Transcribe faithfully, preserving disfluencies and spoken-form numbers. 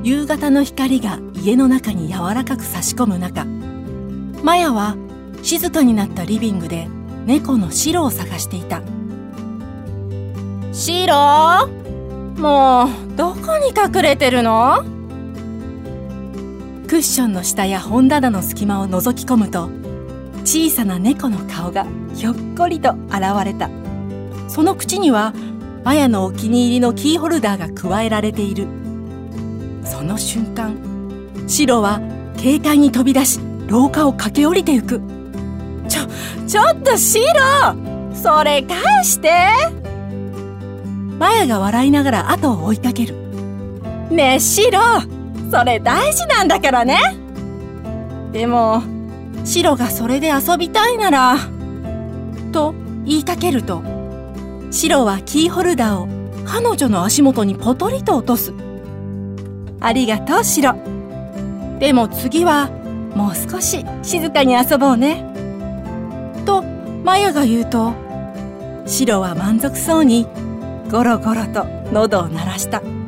夕方の光が家の中に柔らかく差し込む中、マヤは静かになったリビングで猫のシロを探していた。シロ、もうどこに隠れてるの？クッションの下や本棚の隙間を覗き込むと、小さな猫の顔がひょっこりと現れた。その口にはマヤのお気に入りのキーホルダーが加えられている。その瞬間、シロは軽快に飛び出し、廊下を駆け下りてゆく。ちょ、ちょっとシロ、それ返して。マヤが笑いながら後を追いかける。ねえシロ、それ大事なんだからね。でも、シロがそれで遊びたいなら、と言いかけると、シロはキーホルダーを彼女の足元にポトリと落とす。ありがとうシロ。でも次はもう少し静かに遊ぼうね。とマヤが言うと、シロは満足そうにゴロゴロと喉を鳴らした。